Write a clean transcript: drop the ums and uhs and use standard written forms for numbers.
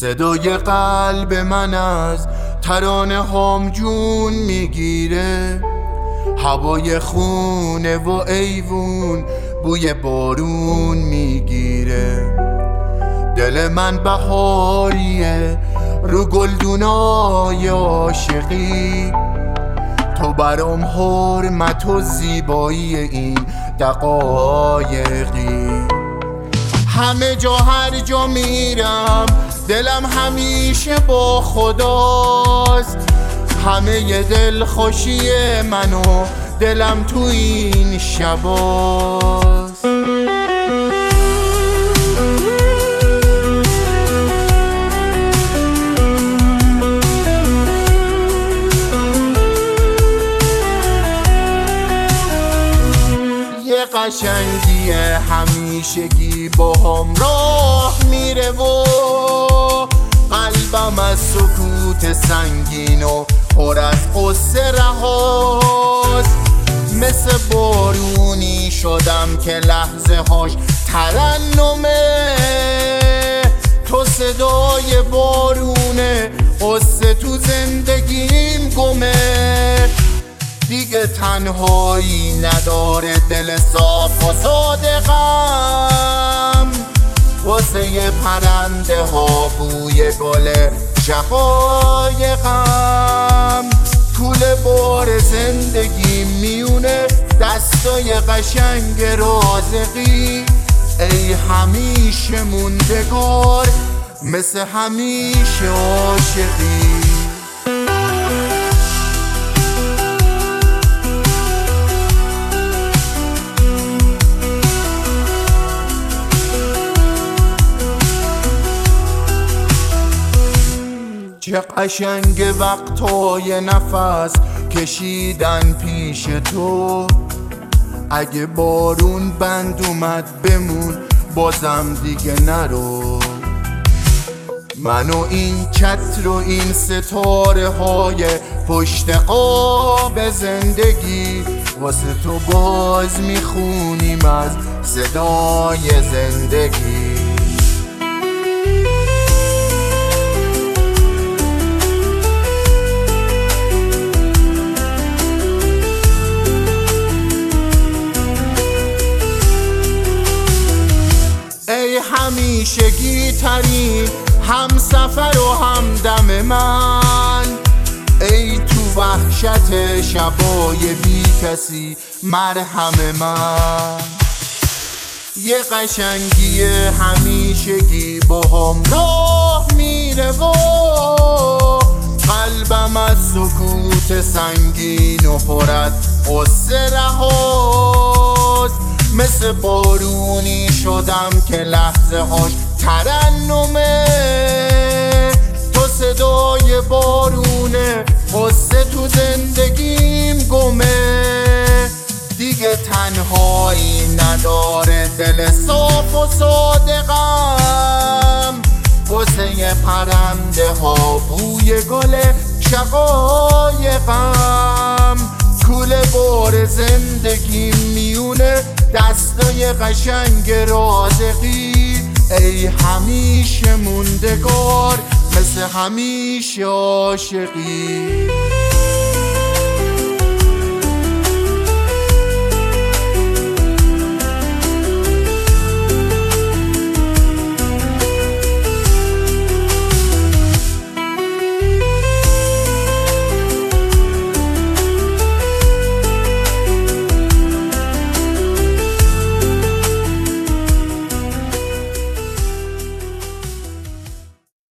صدای قلب من از ترانه هام جون میگیره، هوای خونه و ایوون بوی بارون میگیره. دل من بهاریه رو گلدونای عاشقی، تو برام حرمت و زیبایی این دقایقی. همه جا هر جا میرم دلم همیشه با خداست، همه دل خوشی من و دلم تو این شباست. یه قشنگی همیشگی با هم راه میره و قلبم از سکوت سنگین و پر از قصه رهاست. مثل بارونی شدم که لحظه هاش ترنمه، تو صدای بارونه، قصه تو زندگیم گمه. دیگه تنهایی نداره دل صاف و صادقم، واسه پرنده ها بوی گل شقایقم. طول بار زندگی میونه دستای قشنگ رازقی، ای همیشه موندگار مثل همیشه عاشقی. چه قشنگ وقتای نفس کشیدن پیش تو، اگه بارون بند اومد بمون بازم دیگه نرو. من و این چتر و این ستاره های پشت قاب زندگی، واسه تو باز میخونیم از صدای زندگی. ای همیشگی ترین هم سفر و همدم من، ای تو وحشت شبای بی کسی مرهم من. یه قشنگی همیشگی با هم راه میره و قلبم از سکوت سنگین و پر از قصه رهاست. مثل بارونی شدم که لحظه هاش ترنمه، تو صدای بارونه، قصه تو زندگیم گمه. دیگه تنهایی نداره دل صاف و صادقم، واسه پرنده ها بوی گل شقایقم. طول بار زندگی میونه دستای قشنگ رازقی، ای همیشه موندگار مثل همیشه عاشقی.